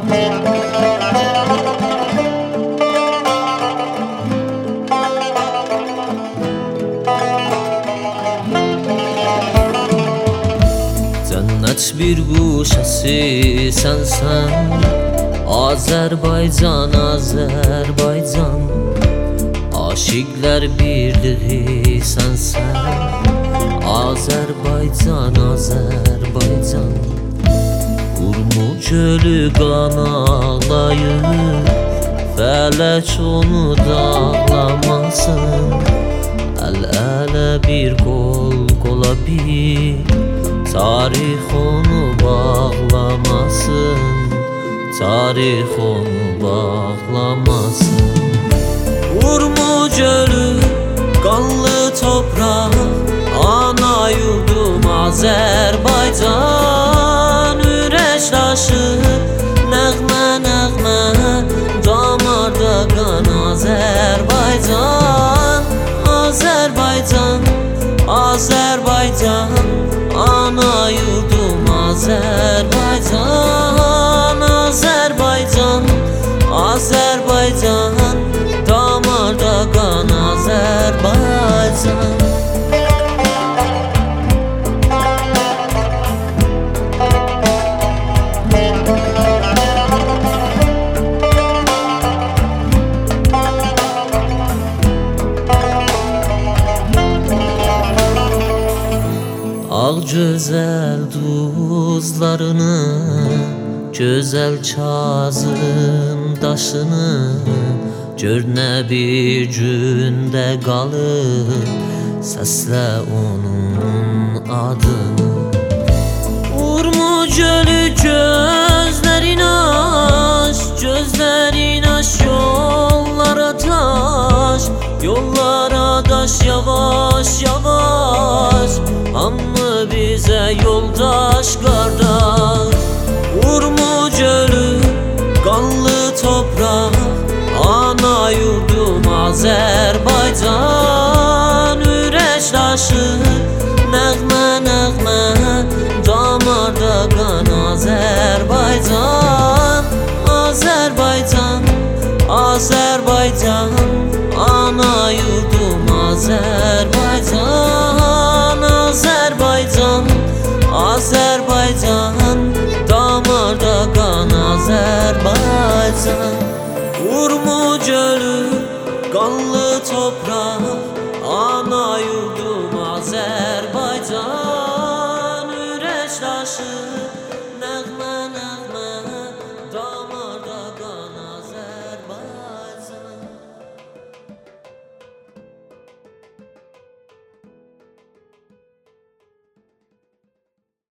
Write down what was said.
Cənnət bir quşəsi sənsən, Azərbaycan, Azərbaycan. Aşiqlər birliği sənsən, Azərbaycan, Azərbaycan. Urmu gölü qan ağlayır, fələk onu dağlamasın. Əl-ələ bir qol qola bir, tarix onu bağlamasın, tarix onu bağlamasın. Urmu gölü, qanlı topraq, ana yurdum Azərbaycan. Ürək daşır, nəğmə, nəğmə, damarda qan Azərbaycan. Azərbaycan, Azərbaycan, ana yurdum Azərbaycan. Azərbaycan, Azərbaycan, damarda qan Azərbaycan. Ağ gözəl duzlarını, gözəl Kazım daşını, gör nə bir gündə qalıb, səslə onun adını. Urmu gölü gözlərin aç, gözlərin aç, yollara taş, yollara daş, yavaş yavaş. Hamı bizə yoldaş, qardaş. Urmu gölü, qanlı topraq, ana yurdum Azərbaycan. Ürək daşır, nəğmə, nəğmə, damarda qan Azərbaycan. Azərbaycan, Azərbaycan, ana yurdum Azərbaycan. Azərbaycan, Azərbaycan, damarda qan Azərbaycan. Urmu gölü, qanlı topraq, ana yurdum Azərbaycan.